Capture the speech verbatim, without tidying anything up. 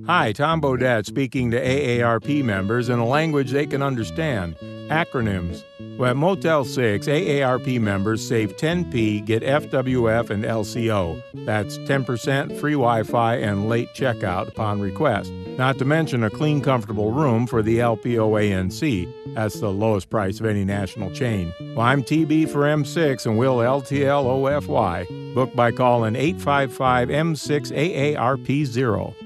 Hi, Tom Bodette speaking to A A R P members in a language they can understand. Acronyms. Well, at Motel six, A A R P members save ten p, get F W F and L C O. That's ten percent, free Wi-Fi, and late checkout upon request. Not to mention a clean, comfortable room for the L P O A N C. That's the lowest price of any national chain. Well, I'm T B for M six and Will L T L O F Y. Book by calling eight five five M six A A R P zero.